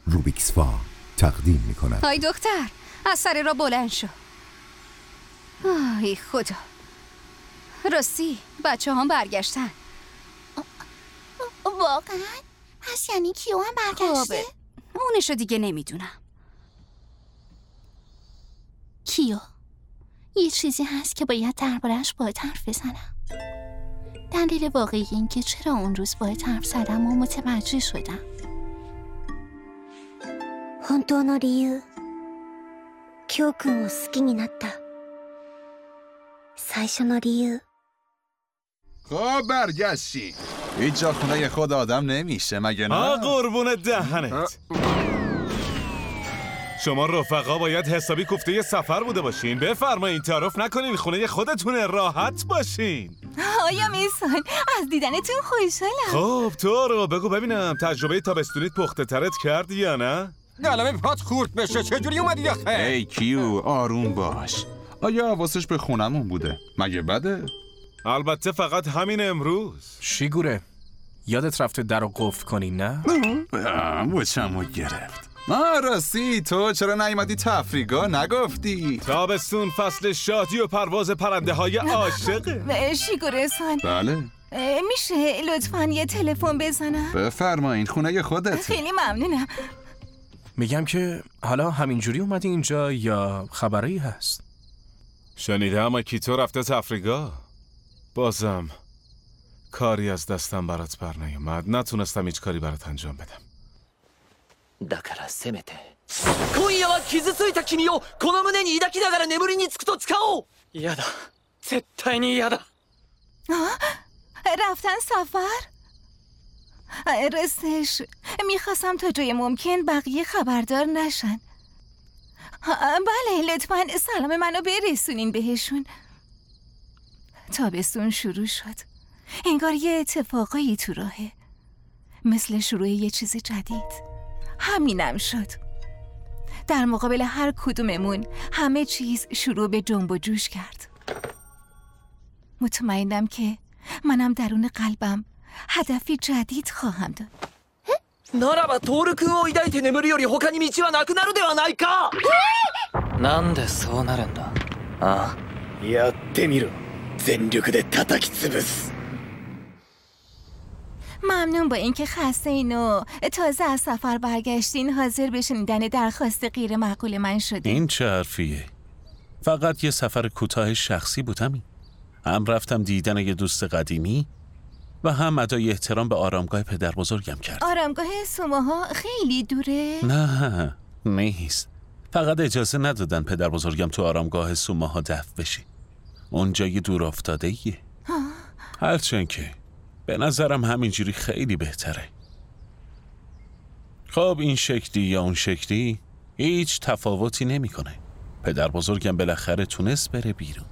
روبیکسفا تقدیم می‌کند. های دختر، از سر را بلند شو. ای خدا، راستی بچه هم برگشتن. واقعا؟ پس یعنی کیو هم برگشته؟ اونشو دیگه نمیدونم. کیو؟ یه چیزی هست که باید درباره‌اش باهات حرف بزنم. دلیل واقعی این که چرا اون روز باهات حرف زدم و متوجه شدم. 本当の理由、キョウ君を好きになった最初の理由。 خب برگشتی. هیچ جا خونه خود آدم نمیشه مگه نه؟ قربون دهنت. شما رفقا باید حسابی کوفته سفر بوده باشین. بفرمایین، تعارف نکنین، خونه خودتونه، راحت باشین. آیا میسان، از دیدنتون خوشحالم. خب تو رو بگو ببینم، تجربه تابستونیت پخته ترت کردی یا نه؟ قلمه پات خورد بشه، چجوری اومدی آخه؟ ای کیو، آروم باش. آیا حواسش به خونمون بوده؟ مگه بده؟ البته فقط همین امروز. شیگوره، یادت رفته در رو قفل کنی نه؟ مچمو گرفت. راستی تو چرا نیومدی تفریگاه نگفتی؟ تابستون فصل شادی و پرواز پرنده های عاشقه. شیگوره-سان، بله. میشه لطفاً یه تلفن بزنم؟ بفرمایین، خونه خودته. خیلی ممنونم. میگم که حالا همینجوری اومدی اینجا یا خبری هست؟ شنیدم آکیتو رفته تفریگاه. بازم کاری از دستم برات بر نیومد. نتونستم هیچ کاری برات انجام بدم. だからせめて今夜は傷ついた君をこの胸に抱きながら眠りにつくと使おう。嫌だ、絶対に嫌だ。 رفتن سفر؟ راستش میخواستم تا جای ممکن بقیه خبردار نشن. بله، لطفاً سلام منو برسونین بهشون. تابستون شروع شد. انگار یه اتفاقایی تو راهه، مثل شروع یه چیز جدید. همینم شد. در مقابل هر کدوممون همه چیز شروع به جنب و جوش کرد. مطمئنم که منم درون قلبم هدفی جدید خواهم داد. ならばトール君を抱いて眠るより他に道はなくなるではないか。なんでそうなるんだ。ああ、やってみろ。全力で叩き潰す。 ممنون با اینکه خسته اینو تازه از سفر برگشتین حاضر به شنیدن درخواست غیر معقول من شدین. این چه حرفیه؟ فقط یه سفر کوتاه شخصی بود همین. هم رفتم دیدن یه دوست قدیمی و هم ادای احترام به آرامگاه پدر بزرگم کرد. آرامگاه سوماها خیلی دوره؟ نه نیست. فقط اجازه ندادن پدر بزرگم تو آرامگاه سوماها دفن بشه. اونجا یه دور افتاده ایه. هرچند که به نظرم همینجوری خیلی بهتره. خب این شکلی یا اون شکلی هیچ تفاوتی نمیکنه. پدر بزرگم بالاخره تونست بره بیرون.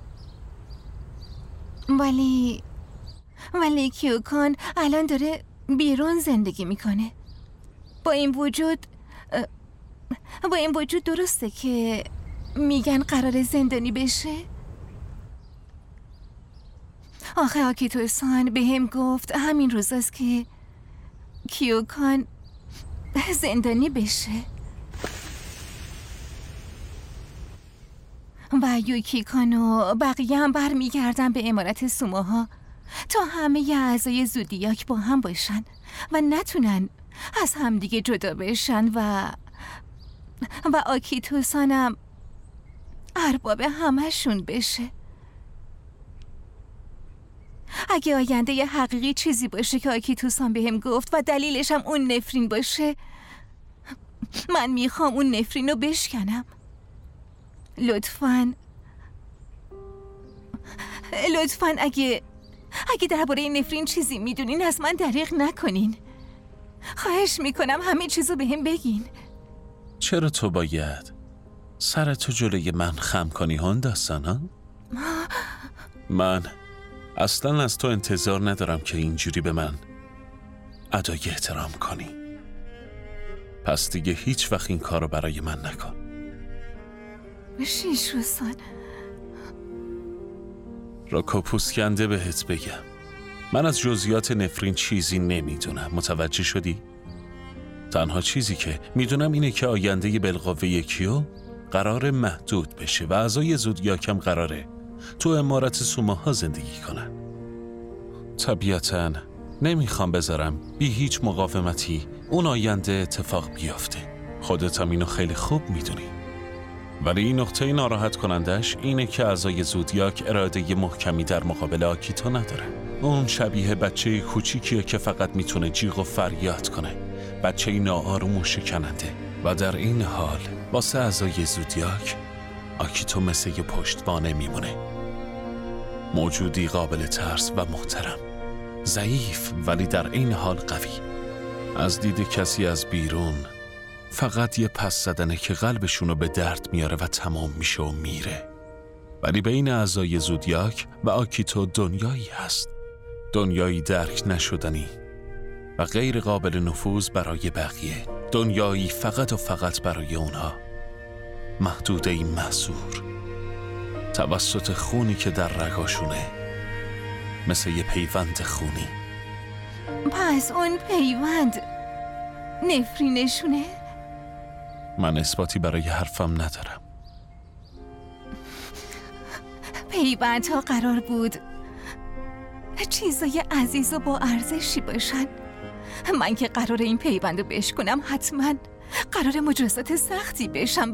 ولی کیوکان الان داره بیرون زندگی میکنه. با این وجود درسته که میگن قرار زندانی بشه؟ آخه آکیتو-سان به هم گفت همین روزاست که کیوکان زندانی بشه و یوکیکان و بقیه هم برمیگردن به امارت سوماها تا همه اعضای زودیاک با هم باشن و نتونن از همدیگه جدا بشن و آکیتو-سان هم ارباب همه‌شون بشه. اگه آینده ی حقیقی چیزی باشه که آکیتو-سان بهم گفت و دلیلش هم اون نفرین باشه، من میخوام اون نفرین رو بشکنم. لطفاً اگه درباره این نفرین چیزی میدونین از من دریغ نکنین. خواهش میکنم همه چیزو بهم بگین. چرا تو باید سرتو جلوی من خم کنی هونداستانا؟ من اصلا از تو انتظار ندارم که اینجوری به من ادای احترام کنی. پس دیگه هیچ وقت این کارو برای من نکن. شیشو-سان، راکو پوسکنده بهت بگم، من از جزئیات نفرین چیزی نمیدونم. متوجه شدی؟ تنها چیزی که میدونم اینه که آینده بالقوه کیو قرار محدود بشه و اعضای زودیاکم قراره تو امارت سوماها زندگی کنن. طبیعتاً نمیخوام بذارم بی هیچ مقاومتی اون آینده اتفاق بیافته. خودت هم اینو خیلی خوب میدونی. ولی این نقطه ناراحت کنندش اینه که اعضای زودیاک اراده محکمی در مقابل آکیتو نداره. اون شبیه بچه کوچیکیه که فقط میتونه جیغ و فریاد کنه. بچه ناآروم و شکننده. و در این حال واسه اعضای زودیاک آکیتو مثل یه پشتوانه میمونه. موجودی قابل ترس و محترم. ضعیف ولی در این حال قوی. از دید کسی از بیرون فقط یه پس زدنه که قلبشونو به درد میاره و تمام میشه و میره. ولی بین اعضای زودیاک و آکیتو دنیایی هست. دنیایی درک نشدنی و غیر قابل نفوذ برای بقیه. دنیایی فقط و فقط برای اونها. محدوده‌ای محصور توسط خونی که در رگاشونه، مثل یه پیوند خونی. پس اون پیوند نفرینشونه؟ من اثباتی برای حرفم ندارم. پیوندها قرار بود چیزای عزیز و با ارزشی باشن. من که قرار این پیوندو بشکنم حتما قرار مجازات سختی بشم،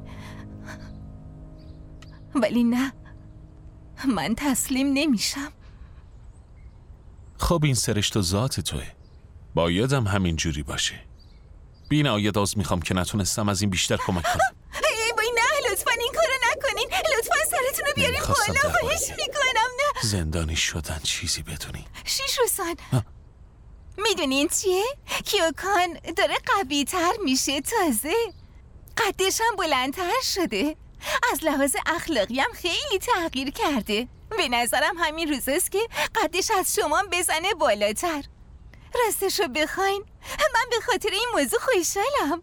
ولی نه، من تسلیم نمیشم. خب این سرشت و ذات توه. بایدم همین جوری باشه. بی نهایت عذر میخوام که نتونستم از این بیشتر کمک کنم. وای نه، لطفا این کارو نکنین. لطفا سرتون رو بیارین بالا. خواهش میکنم. نه زندانی شدن چیزی بدونی. شیشوسان میدونین چیه؟ کیوکان داره قوی تر میشه، تازه قدش هم بلندتر شده. از لحاظ اخلاقی هم خیلی تغییر کرده. به نظرم همین روزاست که قدش از شما بزنه بالاتر. راستشو بخواین من به خاطر این موضوع خوشحالم.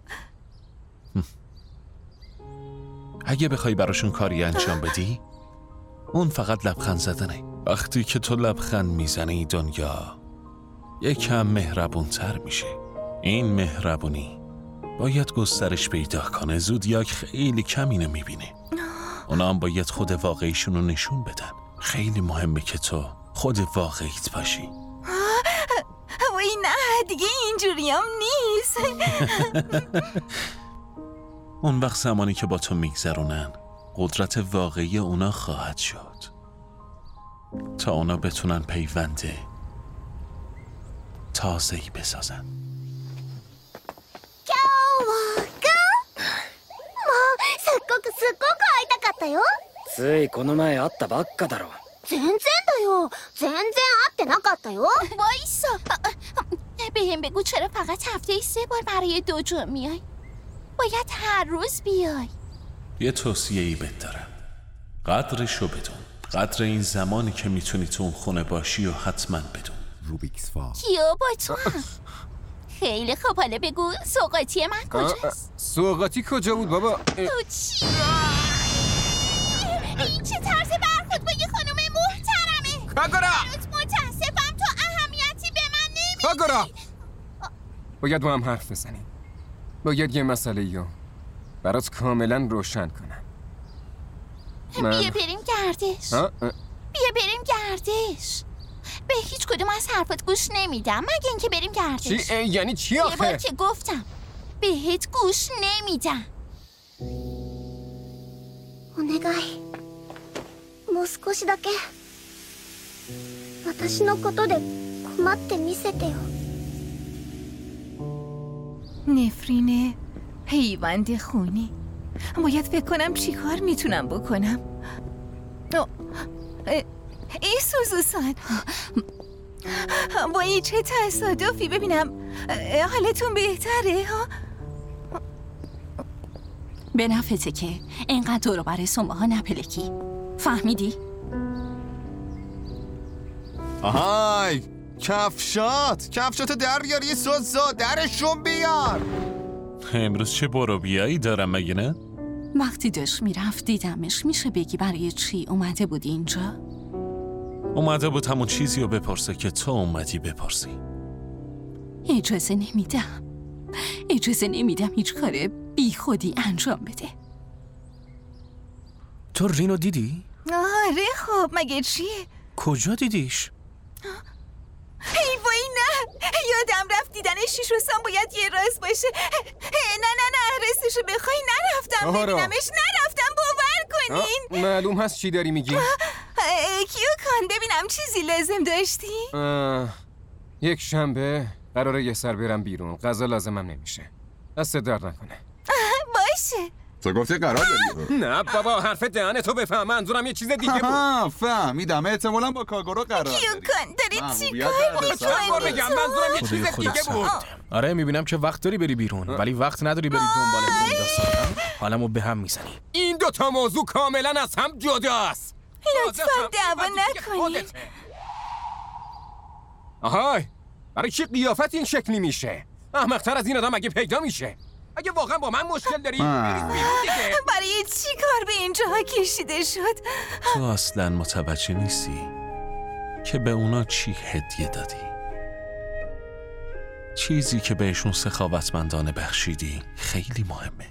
اگه بخوای براشون کاری انجام بدی، اون فقط لبخند زدنه. وقتی که تو لبخند میزنی دنیا یکم مهربونتر میشه. این مهربونی باید گسترش پیدا کنه. زودیاک خیلی کم اینو میبینه. اونا هم باید خود واقعیشون رو نشون بدن. خیلی مهمه که تو خود واقعیت باشی. وای نه، دیگه اینجوریام نیست. اون وقت زمانی که با تو میگذرونن قدرت واقعی اونا خواهد شد تا اونا بتونن پیونده تازه‌ای بسازن. ついこの前会ったばっかだろ。 全然だよ。全然会ってなかったよ。 وایسا، بهم بگو چرا فقط هفته 3 بار برای دوجو میای؟ باید هر روز بیای. یه توصیه‌ای بهت دارم. قدرشو بدون. قدر این زمانی که میتونی تو اون خونه باشی و حتما بدون. روبیکس فا. کیو با تو هم. خیلی خوب، حالا بگو سوقاتی من کجاست؟ سوقاتی کجا بود بابا؟ تو چی؟ این چه طرز برخورد با یه خانم محترمه؟ کاگورا! برات متاسفم، تو اهمیتی به من نمیدی. کاگورا! باید با هم حرف بزنیم. باید یه مسئله‌ایو برات کاملا روشن کنم. بیا بریم گردش. بیا بریم گردش. به هیچ کدوم از حرفات گوش نمیدم مگه اینکه بریم گردش. چی؟ یعنی چی آخه؟ آخه؟ یه بار که گفتم بهت گوش نمیدم. お願い。もう少しだけ私のことで困ってみせてよ。 نفرین پیوند خونی. باید فکر کنم چی کار میتونم بکنم. ای سوزوسان، با این چه تصادفی. ببینم حالتون بهتره ها؟ به نفته که اینقدر دورو برای سنباها نپلکی. فهمیدی؟ آهای کفشات در بیار. یه سوزا درشون بیار. امروز چه برو بیایی دارم مگه نه؟ وقتی داشت میرفت دیدمش. میشه بگی برای چی اومده بود اینجا؟ اومده بود همون چیزی رو بپرسه که تو اومدی بپرسی. اجازه نمیدم. اجازه نمیدم هیچ کار بی خودی انجام بده. تو رینو دیدی؟ آره خب مگه چیه؟ کجا دیدیش؟ ای وای نه، یادم رفت دیدنش شیشوستان باید یه راز باشه. نه رستشو بخوای نرفتم ببینمش، نرفتم باور کنین. معلوم هست چی داری میگی؟ کیوکان ببینم چیزی لازم داشتی؟ یک شنبه قراره یه سر برم بیرون، غذا لازمم نمیشه. دست درد نکنه. باشه. تو گفتی قرار داری؟ نه بابا حرف دهنتو بفهم، منظورم یه چیز دیگه بود. فهمیدم، احتمالاً با کاگورو قرار داری. کیوکان داری چی کار میکنی؟ بگم منظورم یه چیز دیگه بود. آره میبینم که وقت داری بری بیرون ولی وقت نداری بری دنبال اون داستان. حالمو به هم میزنی. این دوتا موضوع کاملا از هم جداست. لطفاً دعوا نکنید. آهای، برای چی قیافت این شکلی میشه؟ احمق‌تر از این آدم اگه پیدا میشه. اگه واقعا با من مشکل داری بریز بیرون دیگه. برای چی کار به اینجاها کشیده شد؟ تو اصلا متوجه نیستی که به اونا چی هدیه دادی؟ چیزی که بهشون سخاوتمندانه بخشیدی خیلی مهمه.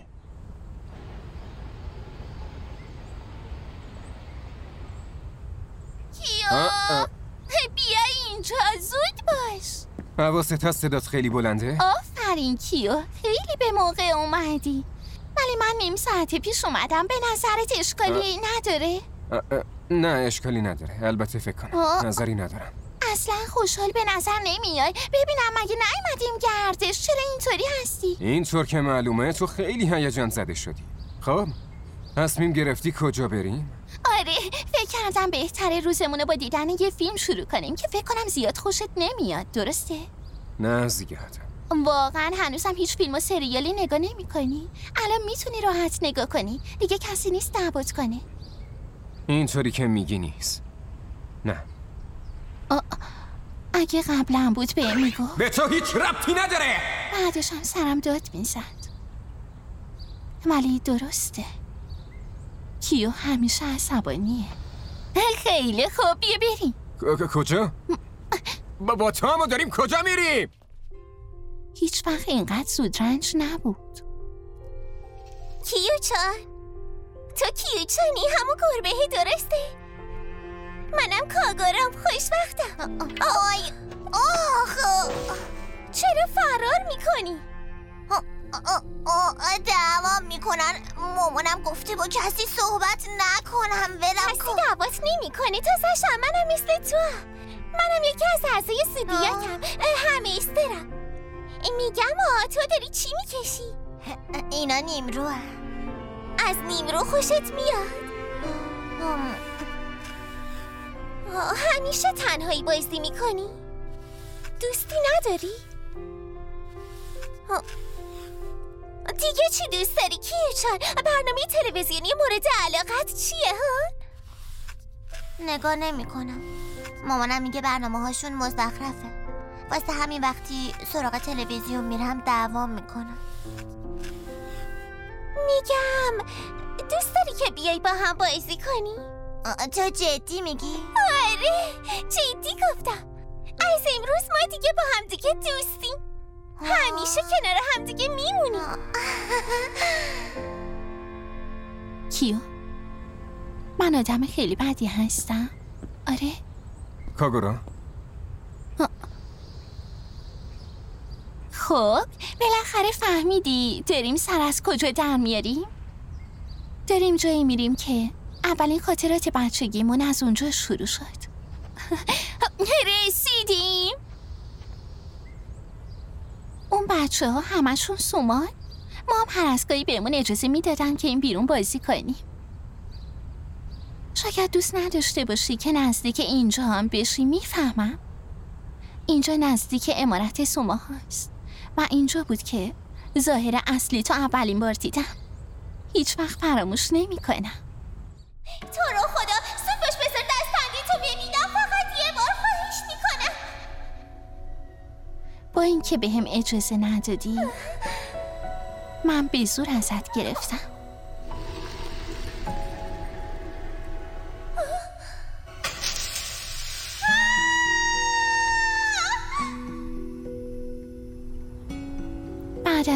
کیو بیا اینجا، زود باش. حواست هست صدات خیلی بلنده؟ آفرین کیو، خیلی به موقع اومدی. ولی من نیم ساعت پیش اومدم، به نظرت اشکالی نداره؟ نه اشکالی نداره، البته فکر کنم نظری ندارم. اصلا خوشحال به نظر نمیای. ببینم مگه نیومدیم گردش، چرا اینطوری هستی؟ اینطور که معلومه تو خیلی هیجان زده شدی. خب تصمیم گرفتی کجا بریم؟ آره فکر کردم بهتره روزمونو با دیدن یه فیلم شروع کنیم که فکر کنم زیاد خوشت نمیاد، درسته؟ نه زیاد. واقعا هنوزم هیچ فیلم و سریالی نگاه نمی کنی؟ الان میتونی راحت نگاه کنی، دیگه کسی نیست دعوت کنه. اینطوری که میگی نیست. نه اگه قبلا بود بهم میگو. به تو هیچ ربطی نداره. بعدش هم سرم داد میزد. ولی درسته، کیو همیشه عصبانیه. خیلی خوب بیا بریم. کجا؟ با تو همو داریم کجا میریم؟ هیچ وقت اینقدر زود رنج نبود. کیو چان، تو کیو چانی همون گربه درسته؟ منم کاگورم، خوشبختم. آی چرا فرار میکنی؟ دعوام میکنن. مامانم گفته با کسی صحبت نکنم، ولم کن. کسی دعوات نمیکنه، تازه منم مثل تو. منم یکی از اعضای سودیاتم، همیسترم. میگم تو داری چی میکشی؟ اینا نیمروه. از نیمرو خوشت میاد؟ همیشه تنهایی بازی میکنی؟ دوستی نداری؟ دیگه چی دوست داری کیوچان؟ برنامه تلویزیونی مورد علاقت چیه ها؟ نگاه نمی کنم. مامانم میگه برنامه هاشون مزخرفه، واسه همین وقتی سراغ تلویزیون میرم دعوام میکنم. میگم دوست داری که بیای با هم بازی کنی؟ تو جدی میگی؟ آره جدی گفتم. از امروز ما دیگه با هم دیگه دوستیم، همیشه کنار هم دیگه میمونیم. کیو، من آدم خیلی بدی هستم؟ آره کاگورو. خب بالاخره فهمیدی داریم سر از کجا در میاریم؟ داریم جایی میریم که اولین خاطرات بچگیمون از اونجا شروع شد. رسیدیم. اون بچه ها همشون سومال. ما هم هر از گاهی بهمون اجازه میدادن که این بیرون بازی کنیم. شاید دوست نداشته باشی که نزدیک اینجا هم بشی، میفهمم. اینجا نزدیک امارت سوما هست و اینجا بود که ظاهر اصلی تو اولین بار دیدم. هیچ وقت فراموش نمی کنم. تو رو خدا زود باش بذار دستبندی تو ببینم، فقط یه بار خواهش میکنم. با اینکه به هم اجازه ندادی من به زور ازت گرفتم.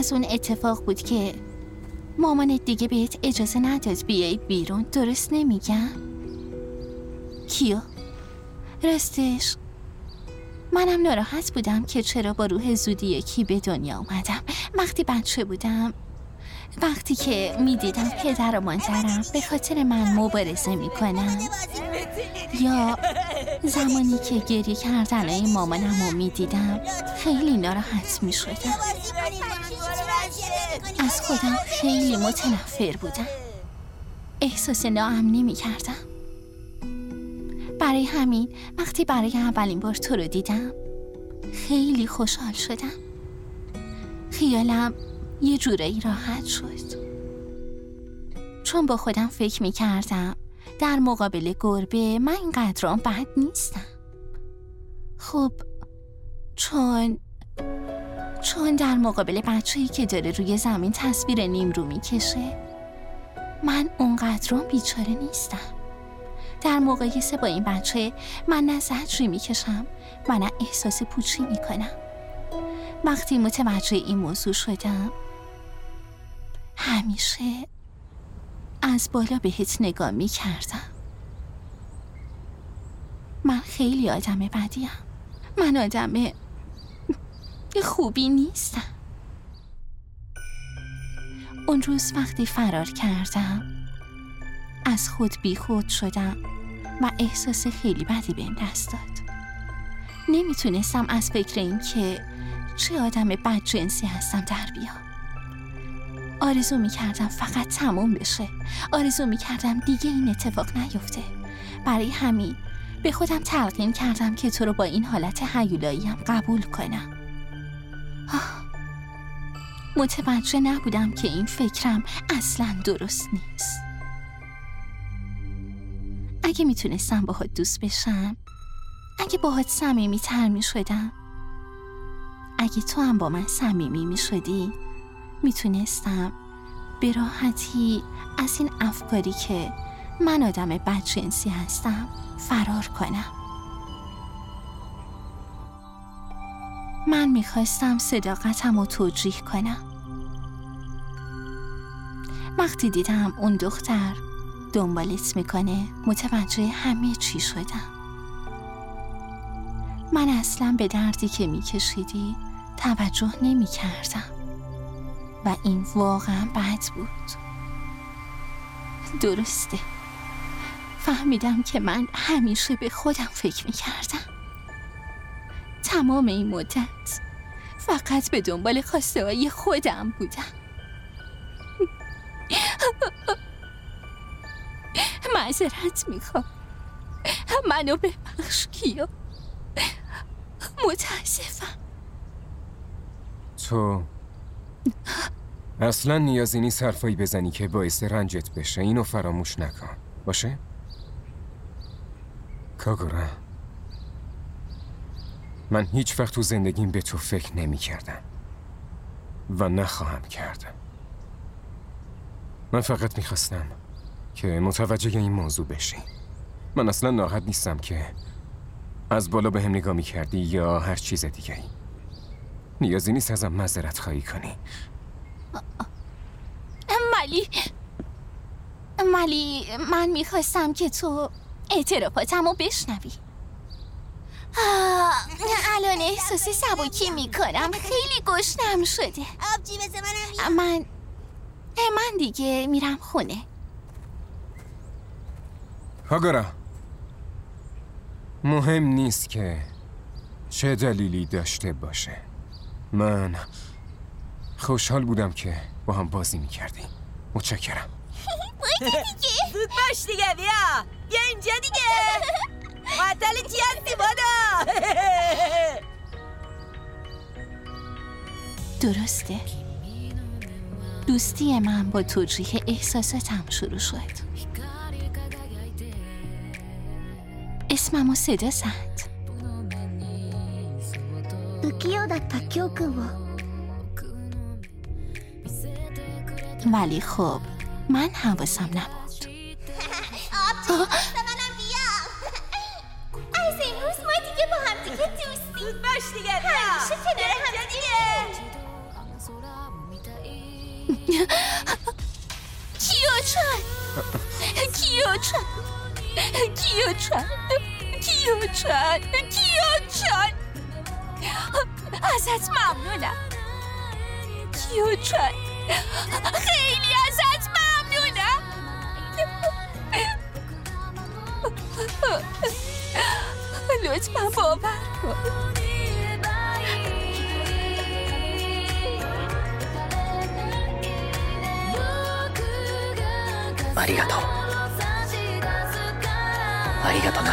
از اون اتفاق بود که مامانت دیگه بهت اجازه نداد بیای بیرون. درست نمیگم؟ کیو؟ راستش منم ناراحت بودم که چرا با روح زودی یکی به دنیا اومدم. وقتی بچه بودم، وقتی که میدیدم پدر و مادرم به خاطر من مبارزه میکنن، یا زمانی که گریه کردن این مامانم رو میدیدم، خیلی ناراحت میشدم. از خودم خیلی متنفر بودم. احساس ناامنی میکردم. برای همین وقتی برای اولین بار تو رو دیدم خیلی خوشحال شدم. خیالم یه جورایی راحت شد، چون با خودم فکر میکردم در مقابل گربه من اینقدرام بد نیستم. خب چون در مقابل بچه‌ای که داره روی زمین تصویر نیمرو میکشه من اونقدرام بیچاره نیستم. در مقایسه با این بچه من نه زجری میکشم و نه احساس پوچی میکنم. وقتی متوجه این موضوع شدم همیشه از بالا بهت نگاه میکردم. من خیلی آدم بدیم. من آدم خوبی نیستم. اون روز وقتی فرار کردم از خود بیخود شدم و احساس خیلی بدی بهم دست داد. نمیتونستم از فکر این که چه آدم بدجنسی هستم در بیام. آرزو میکردم فقط تموم بشه. آرزو میکردم دیگه این اتفاق نیفته. برای همین به خودم تلقین کردم که تو رو با این حالت هیولاییم قبول کنم. متوجه نبودم که این فکرم اصلاً درست نیست. اگه میتونستم باهات دوست بشم، اگه باهات صمیمی‌تر میشدم، اگه تو هم با من صمیمی میشدی، میتونستم به راحتی از این افکاری که من آدم بدجنسی هستم فرار کنم. من میخواستم صداقتم رو توجیه کنم. وقتی دیدم اون دختر دنبالت میکنه متوجه همه چی شدم. من اصلا به دردی که میکشیدی توجه نمیکردم و این واقعا بد بود. درسته، فهمیدم که من همیشه به خودم فکر میکردم. تمام این مدت فقط به دنبال خواسته های خودم بودم. معذرت میخوام. منو ببخش کیا. متاسفم. تو اصلا نیازی نیست حرفایی بزنی که باعث رنجت بشه. اینو فراموش نکن، باشه؟ کاگورا، من هیچ وقت تو زندگیم به تو فکر نمی کردم و نخواهم کرد. من فقط میخواستم که متوجه این موضوع بشی. من اصلا ناراحت نیستم که از بالا به هم نگاه میکردی یا هر چیز دیگه ای. نیازی نیست ازم معذرت خواهی کنی. ولی من میخواستم که تو اعترافاتمو بشنوی. الان احساس سبکی میکنم. خیلی گشنم شده. آبجی بزه منم من دیگه میرم خونه. کاگورا، مهم نیست که چه دلیلی داشته باشه. من خوشحال بودم که با هم بازی میکردیم. متشکرم. باید دیگه. زود باش دیگه. بیا اینجا دیگه. معطل چی هستی بادا؟ درسته، دوستی من با توجیه احساساتم شروع شد. اسممو صدا زد. 不器用だったキョウ君を ولی خب من حواسم نبود. منم بیا. از امروز ما دیگه با هم دیگه دوستیم. زود باش دیگه. همیشه کنار هم دیگه. کیوچان کیوچان کیوچان کیوچان کیوچان ازت ممنونم کیوچان، خیلی ازت ممنونم. لطفاً باور کن. ありがとう。ありがとな。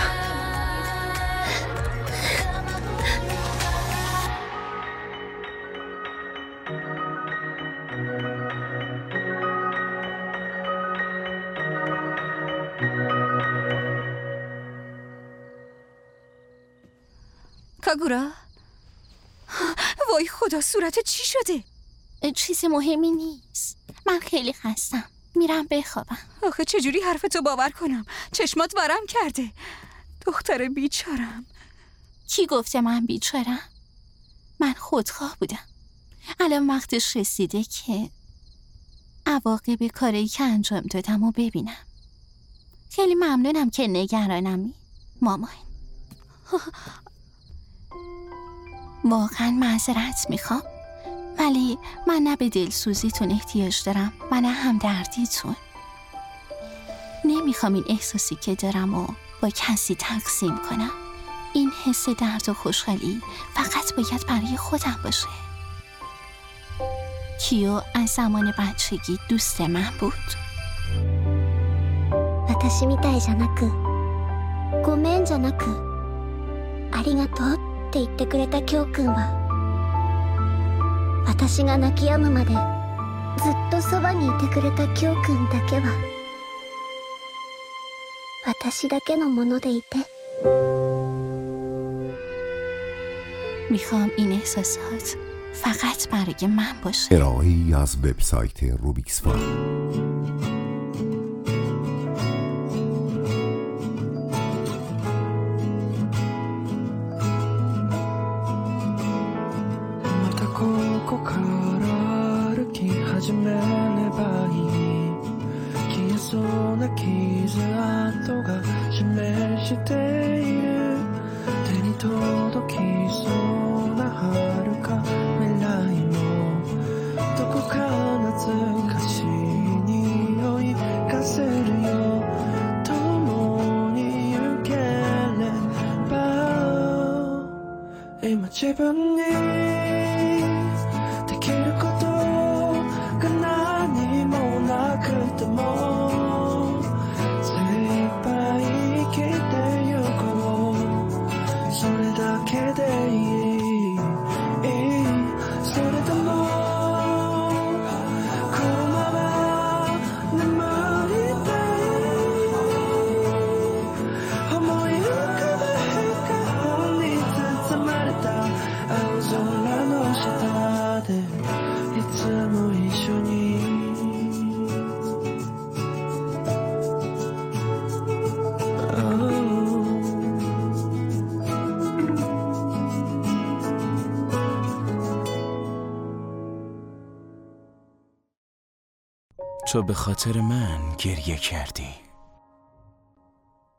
کاگورا، وای خدا، صورت چی شده؟ چیز مهمی نیست. من خیلی خستم. میرم بخوابم. آخه چجوری حرفتو باور کنم؟ چشمات ورم کرده. دختر بیچارم. کی گفته من بیچارم؟ من خودخواه بودم. الان وقتش رسیده که عواقب کاری که انجام دادم و ببینم. خیلی ممنونم که نگرانمی مامان. واقعا معذرت میخوام، ولی من نه به دلسوزیتون احتیاج دارم و نه همدردیتون. نمیخوام این احساسی که دارم و با کسی تقسیم کنم. این حس درد و خوشحالی فقط باید برای خودم باشه. کیو از زمان بچگی دوست من بود. 私みたいじゃなく、ごめんじゃなく、ありがとうって言ってくれたキョウ君は、私が泣き止むまでずっとそばにいてくれたキョウ君だけは、私だけのものでいて。 میخوام این احساسات فقط برای من باشه. ارائه‌ای از وبسایت روبیکس فان. تو به خاطر من گریه کردی.